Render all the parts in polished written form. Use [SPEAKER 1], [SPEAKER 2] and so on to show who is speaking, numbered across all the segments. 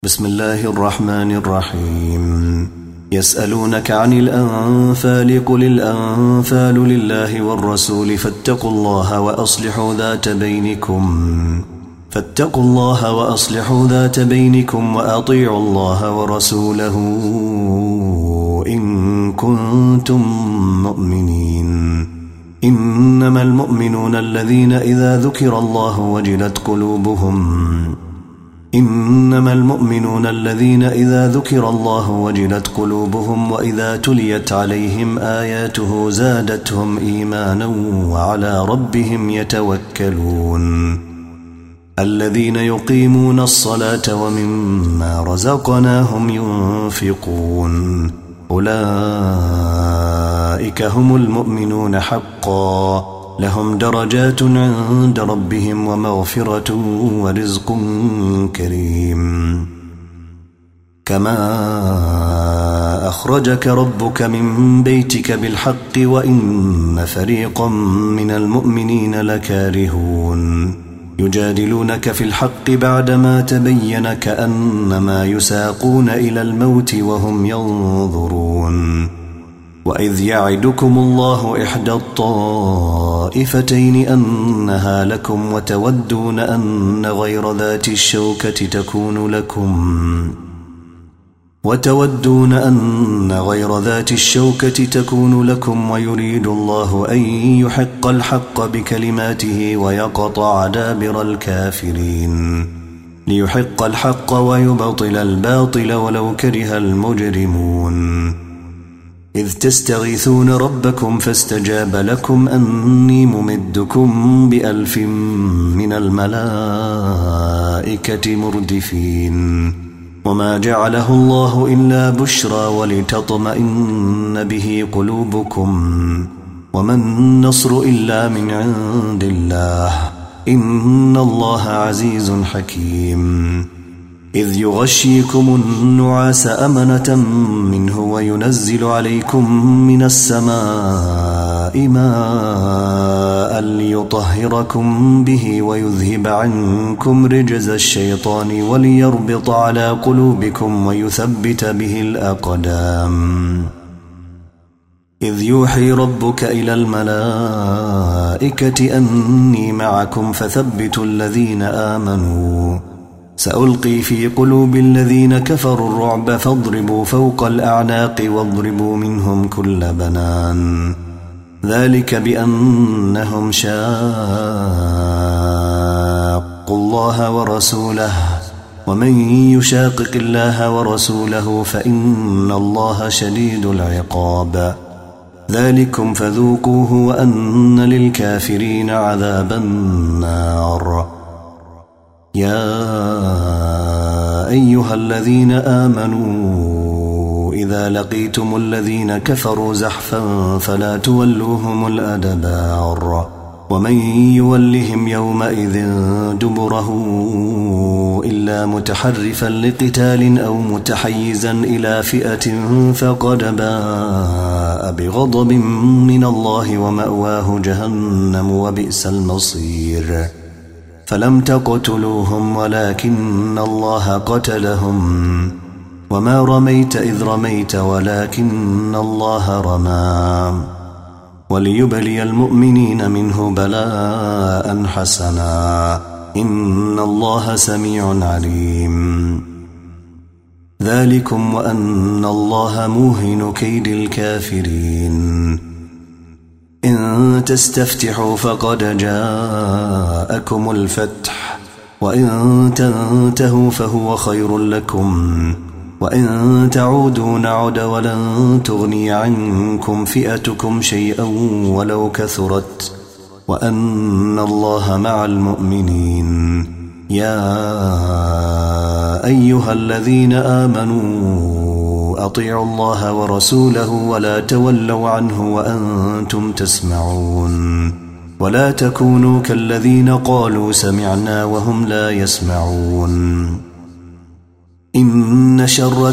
[SPEAKER 1] بسم الله الرحمن الرحيم. يسألونك عن الأنفال قل الأنفال لله والرسول فاتقوا الله وأصلحوا ذات بينكم وأطيعوا الله ورسوله إن كنتم مؤمنين. إنما المؤمنون الذين إذا ذكر الله وجلت قلوبهم وإذا تليت عليهم آياته زادتهم إيمانا وعلى ربهم يتوكلون. الذين يقيمون الصلاة ومما رزقناهم ينفقون أولئك هم المؤمنون حقا لهم درجات عند ربهم ومغفرة ورزق كريم. كما أخرجك ربك من بيتك بالحق وإن فريقا من المؤمنين لكارهون يجادلونك في الحق بعدما تبين كأنما يساقون إلى الموت وهم ينظرون. وإذ يعدكم الله إحدى الطائفتين أنها لكم وتودون أن غير ذات الشوكة تكون لكم ويريد الله أن يحق الحق بكلماته ويقطع دابر الكافرين ليحق الحق ويبطل الباطل ولو كره المجرمون. إذ تستغيثون ربكم فاستجاب لكم أني ممدكم ب1000 من الملائكة مردفين. وما جعله الله إلا بشرى ولتطمئن به قلوبكم وما النصر إلا من عند الله إن الله عزيز حكيم. إذ يغشيكم النعاس أمنة منه وينزل عليكم من السماء ماء ليطهركم به ويذهب عنكم رجز الشيطان وليربط على قلوبكم ويثبت به الأقدام. إذ يوحي ربك إلى الملائكة أني معكم فثبتوا الذين آمنوا سألقي في قلوب الذين كفروا الرعب فاضربوا فوق الأعناق واضربوا منهم كل بنان. ذلك بأنهم شاقوا الله ورسوله ومن يشاقق الله ورسوله فإن الله شديد العقاب. ذلكم فذوقوه وأن للكافرين عذاب النار. يا أيها الذين آمنوا إذا لقيتم الذين كفروا زحفا فلا تولوهم الأدبار ومن يولهم يومئذ دبره إلا متحرفا لقتال أو متحيزا إلى فئة فقد باء بغضب من الله ومأواه جهنم وبئس المصير. فلم تقتلوهم ولكن الله قتلهم وما رميت إذ رميت ولكن الله رمى وليبلي المؤمنين منه بلاء حسنا إن الله سميع عليم. ذلكم وأن الله موهن كيد الكافرين. إن تستفتحوا فقد جاءكم الفتح وإن تنتهوا فهو خير لكم وإن تعودوا نعد ولن تغني عنكم فئتكم شيئا ولو كثرت وأن الله مع المؤمنين. يا أيها الذين آمنوا أطيعوا الله ورسوله ولا تولوا عنه وأنتم تسمعون ولا تكونوا كالذين قالوا سمعنا وهم لا يسمعون. إن شر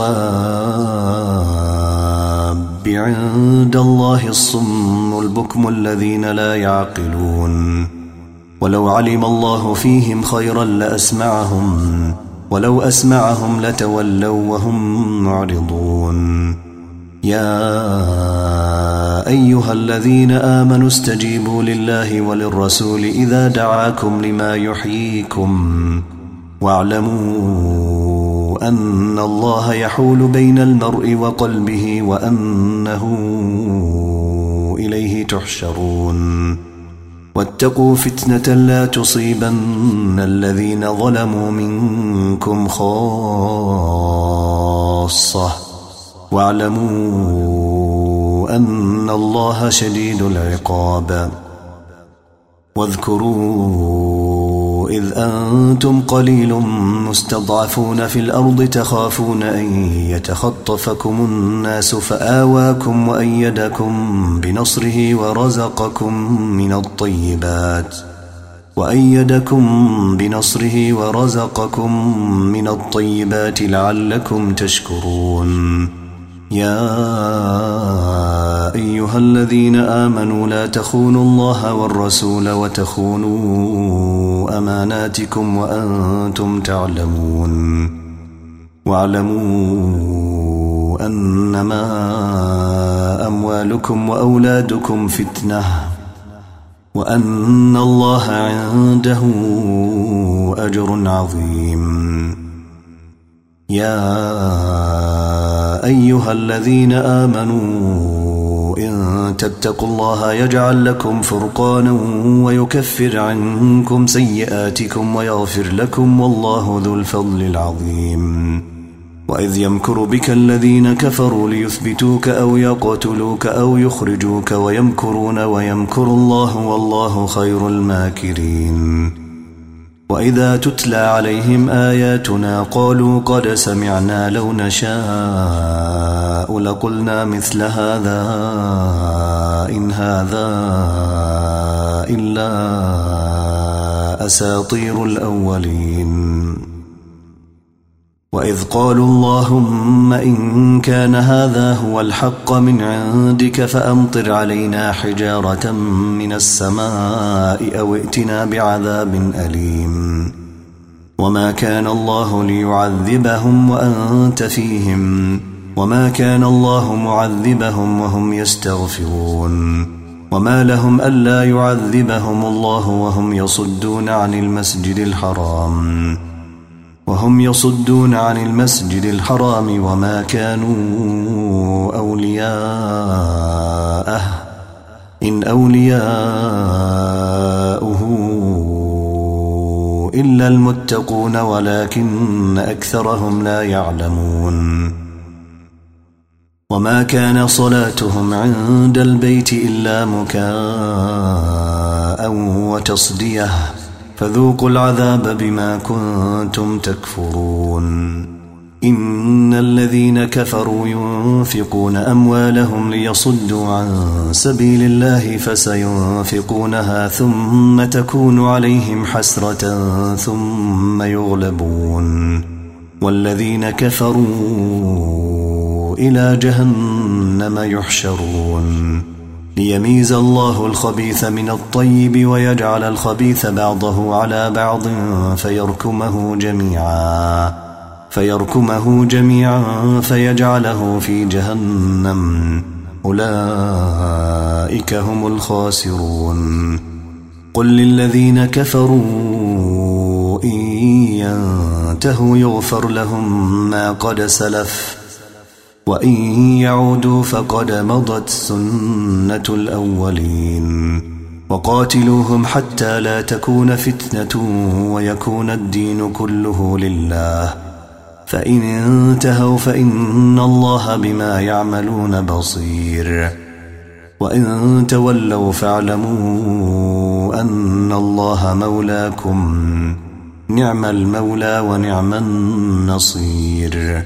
[SPEAKER 1] الدواب عند الله الصم البكم الذين لا يعقلون. ولو علم الله فيهم خيرا لأسمعهم ولو أسمعهم لتولوا وهم معرضون يا أيها الذين آمنوا استجيبوا لله وللرسول إذا دعاكم لما يحييكم واعلموا أن الله يحول بين المرء وقلبه وأنه إليه تحشرون واتقوا فتنة لا تصيبن الذين ظلموا منكم خاصة واعلموا أن الله شديد العقاب واذكروا إذ أنتم قليل مستضعفون في الأرض تخافون أن يتخطفكم الناس فآواكم وأيدكم بنصره ورزقكم من الطيبات لعلكم تشكرون يا أيها الذين آمنوا لا تخونوا الله والرسول وتخونوا أماناتكم وأنتم تعلمون واعلموا أنما أموالكم وأولادكم فتنة وأن الله عنده أجر عظيم يا أيها الذين آمنوا إن تتقوا الله يجعل لكم فرقانا ويكفر عنكم سيئاتكم ويغفر لكم والله ذو الفضل العظيم وإذ يمكر بك الذين كفروا ليثبتوك أو يقتلوك أو يخرجوك ويمكرون ويمكر الله والله خير الماكرين وإذا تتلى عليهم آياتنا قالوا قد سمعنا لو نشاء لقلنا مثل هذا إن هذا إلا أساطير الأولين وإذ قالوا اللهم إن كان هذا هو الحق من عندك فأمطر علينا حجارة من السماء أو ائتنا بعذاب أليم وما كان الله ليعذبهم وأنت فيهم وما كان الله معذبهم وهم يستغفرون وما لهم ألا يعذبهم الله وهم يصدون عن المسجد الحرام وما كانوا أولياءه إن أولياؤه إلا المتقون ولكن أكثرهم لا يعلمون وما كان صلاتهم عند البيت إلا مكاء وتصدية فذوقوا العذاب بما كنتم تكفرون إن الذين كفروا ينفقون أموالهم ليصدوا عن سبيل الله فسينفقونها ثم تكون عليهم حسرة ثم يغلبون والذين كفروا إلى جهنم يحشرون ليميز الله الخبيث من الطيب ويجعل الخبيث بعضه على بعض فيركمه جميعا فيجعله في جهنم أولئك هم الخاسرون قل للذين كفروا إن ينتهوا يغفر لهم ما قد سلف وإن يعودوا فقد مضت سنة الأولين وقاتلوهم حتى لا تكون فتنة ويكون الدين كله لله فإن انتهوا فإن الله بما يعملون بصير وإن تولوا فاعلموا أن الله مولاكم نعم المولى ونعم النصير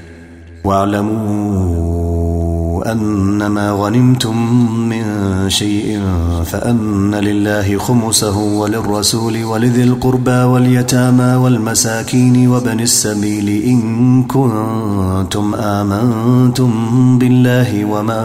[SPEAKER 1] واعلموا أنما غنمتم من شيء فأن لله خمسه وللرسول ولذي القربى واليتامى والمساكين وابن السبيل إن كنتم آمنتم بالله وما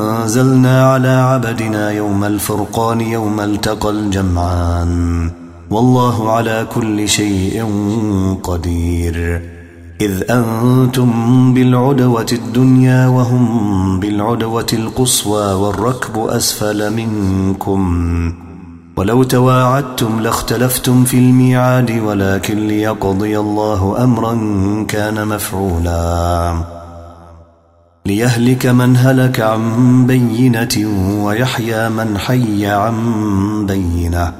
[SPEAKER 1] أنزلنا على عبدنا يوم الفرقان يوم التقى الجمعان والله على كل شيء قدير. إذ أنتم بالعدوة الدنيا وهم بالعدوة القصوى والركب أسفل منكم، ولو تواعدتم لاختلفتم في الميعاد، ولكن ليقضي الله أمرا كان مفعولا، ليهلك من هلك عن بينة ويحيى من حي عن بينة،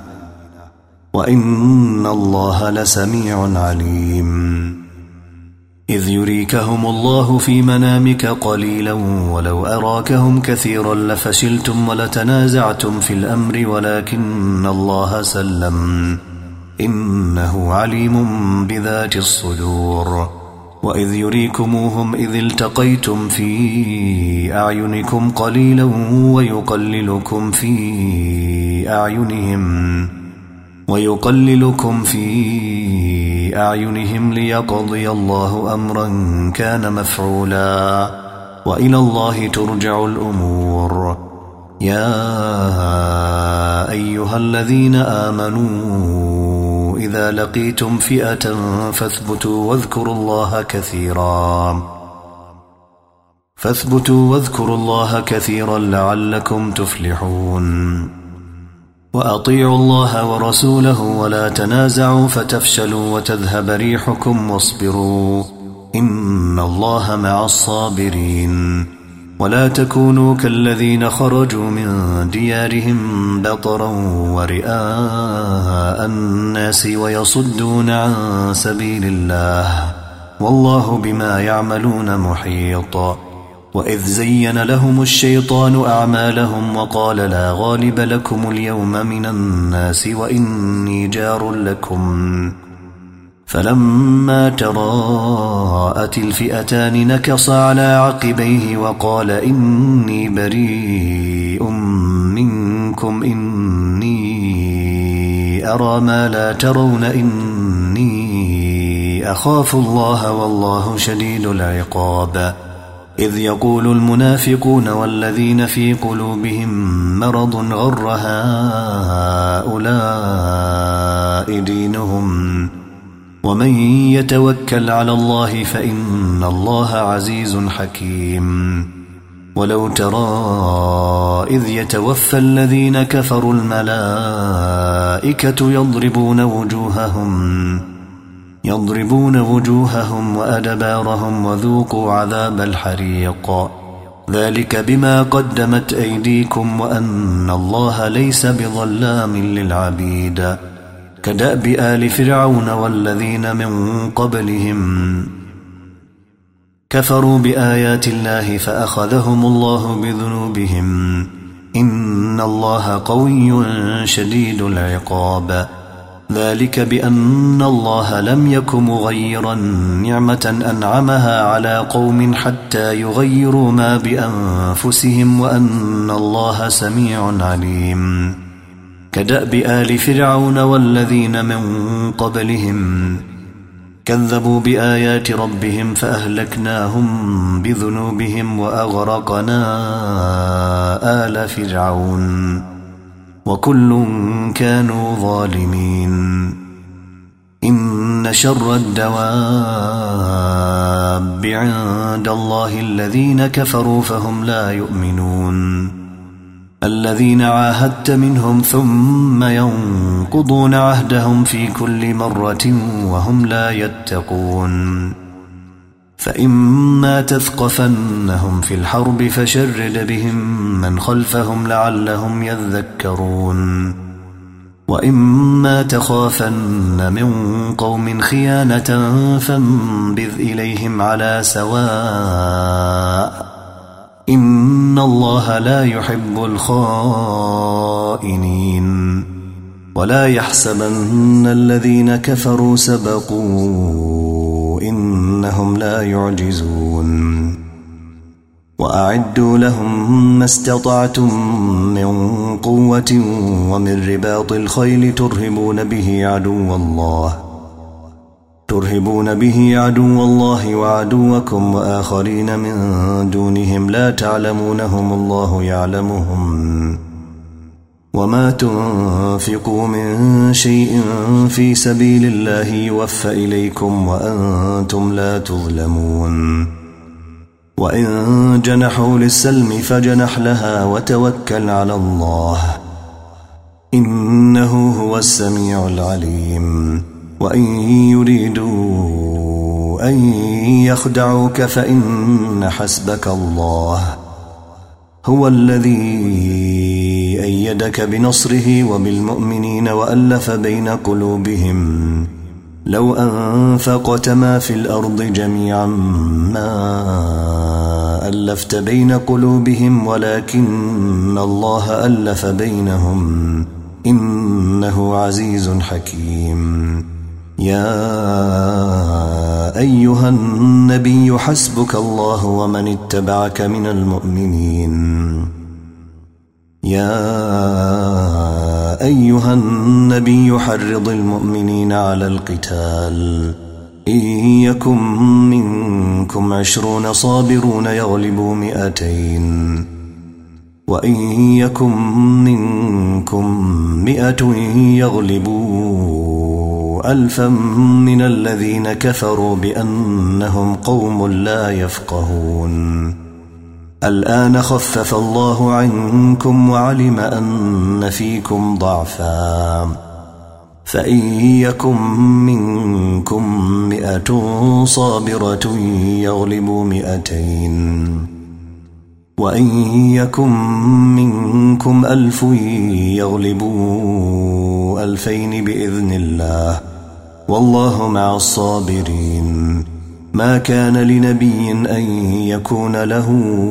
[SPEAKER 1] وإن الله لسميع عليم. إذ يريكهم الله في منامك قليلا ولو أراكهم كثيرا لفشلتم ولتنازعتم في الأمر ولكن الله سلم، إنه عليم بذات الصدور. وإذ يريكموهم إذ التقيتم في أعينكم قليلا ويقللكم في أعينهم ليقضي الله أمرا كان مفعولا، وإلى الله ترجع الأمور. يا أيها الذين آمنوا إذا لقيتم فئة فاثبتوا واذكروا الله كثيرا لعلكم تفلحون. وأطيعوا الله ورسوله ولا تنازعوا فتفشلوا وتذهب ريحكم واصبروا إن الله مع الصابرين. ولا تكونوا كالذين خرجوا من ديارهم بطرا ورئاء الناس ويصدون عن سبيل الله، والله بما يعملون محيط. وإذ زين لهم الشيطان أعمالهم وقال لا غالب لكم اليوم من الناس وإني جار لكم، فلما تراءت الفئتان نكص على عقبيه وقال إني بريء منكم إني أرى ما لا ترون إني أخاف الله والله شديد العقاب. إذ يقول المنافقون والذين في قلوبهم مرض غر هؤلاء دينهم ومن يتوكل على الله فإن الله عزيز حكيم. ولو ترى إذ يتوفى الذين كفروا الملائكة يضربون وجوههم وأدبارهم وذوقوا عذاب الحريق، ذلك بما قدمت أيديكم وأن الله ليس بظلام للعبيد. كدأب آل فرعون والذين من قبلهم كفروا بآيات الله فأخذهم الله بذنوبهم إن الله قوي شديد العقاب. ذلك بأن الله لم يك مغيرا نعمة أنعمها على قوم حتى يغيروا ما بأنفسهم وأن الله سميع عليم. كدأب آل فرعون والذين من قبلهم كذبوا بآيات ربهم فأهلكناهم بذنوبهم وأغرقنا آل فرعون وكل كانوا ظالمين. إن شر الدواب عند الله الذين كفروا فهم لا يؤمنون، الذين عاهدت منهم ثم ينقضون عهدهم في كل مرة وهم لا يتقون. فإما تثقفنهم في الحرب فشرد بهم من خلفهم لعلهم يذكرون، وإما تخافن من قوم خيانة فانبذ إليهم على سواء إن الله لا يحب الخائنين. ولا يحسبن الذين كفروا سبقوا إنهم لا يعجزون. وأعدوا لهم ما استطعتم من قوة ومن رباط الخيل ترهبون به عدو الله وعدوكم وآخرين من دونهم لا تعلمونهم الله يعلمهم وما تنفقوا من شيء في سبيل الله يوفى إليكم وأنتم لا تظلمون وإن جنحوا للسلم فجنح لها وتوكل على الله إنه هو السميع العليم وإن يريدوا أن يخدعوك فإن حسبك الله هو الذي أيدك بنصره وبالمؤمنين وألف بين قلوبهم لو أنفقت ما في الأرض جميعا ما ألفت بين قلوبهم ولكن الله ألف بينهم إنه عزيز حكيم يا أيها النبي حسبك الله ومن اتبعك من المؤمنين يا أيها النبي حرض المؤمنين على القتال إن يكن منكم 20 صابرون يغلبوا 200 وإن يكن منكم 100 يغلبوا 1000 من الذين كفروا بأنهم قوم لا يفقهون الآن خفف الله عنكم وعلم أن فيكم ضعفا فإن يكن منكم 100 صابرة يغلبوا 200 وإن يكن منكم 1000 يغلبوا 2000 بإذن الله والله مع الصابرين ما كان لنبي أن يكون له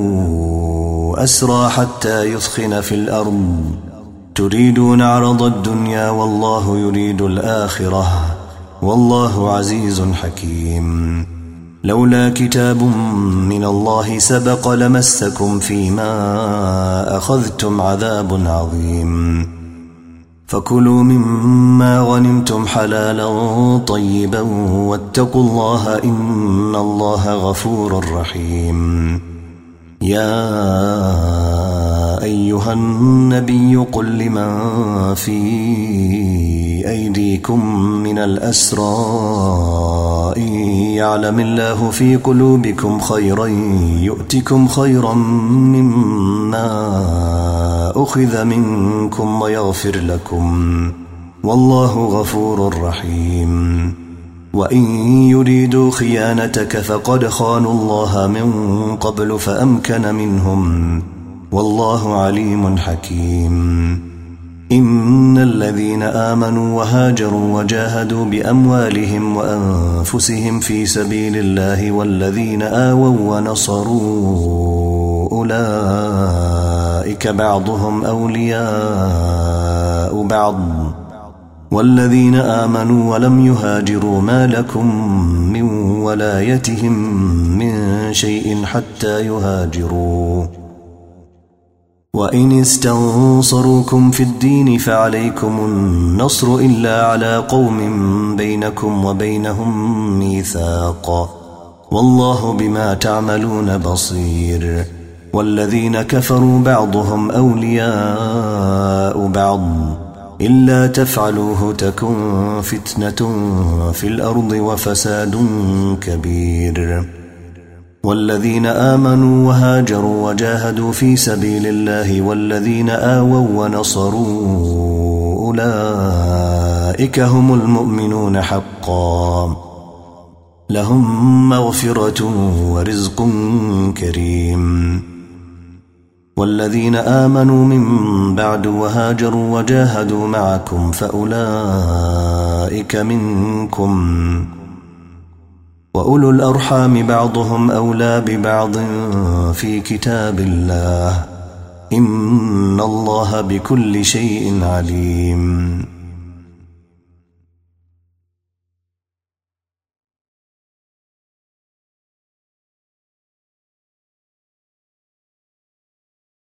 [SPEAKER 1] أسرى حتى يثخن في الأرض تريدون عرض الدنيا والله يريد الآخرة والله عزيز حكيم لولا كتاب من الله سبق لمسكم فيما أخذتم عذاب عظيم فكلوا مما غنمتم حلالا طيبا واتقوا الله إن الله غفور رحيم يا أيها النبي قل لمن في أيديكم من الأسرى إن يعلم الله في قلوبكم خيرا يؤتكم خيرا مما أخذ منكم ويغفر لكم والله غفور رحيم وإن يريدوا خيانتك فقد خانوا الله من قبل فأمكن منهم والله عليم حكيم إن الذين آمنوا وهاجروا وجاهدوا بأموالهم وأنفسهم في سبيل الله والذين آووا ونصروا أولئك بعضهم أولياء بعض والذين آمنوا ولم يهاجروا ما لكم من ولايتهم من شيء حتى يهاجروا وإن استنصروكم في الدين فعليكم النصر إلا على قوم بينكم وبينهم ميثاق والله بما تعملون بصير والذين كفروا بعضهم أولياء بعض إلا تفعلوه تكن فتنة في الأرض وفساد كبير والذين آمنوا وهاجروا وجاهدوا في سبيل الله والذين آووا ونصروا أولئك هم المؤمنون حقا لهم مغفرة ورزق كريم والذين آمنوا من بعد وهاجروا وجاهدوا معكم فأولئك منكم وأولو الأرحام بعضهم أولى ببعض في كتاب الله إن الله بكل شيء عليم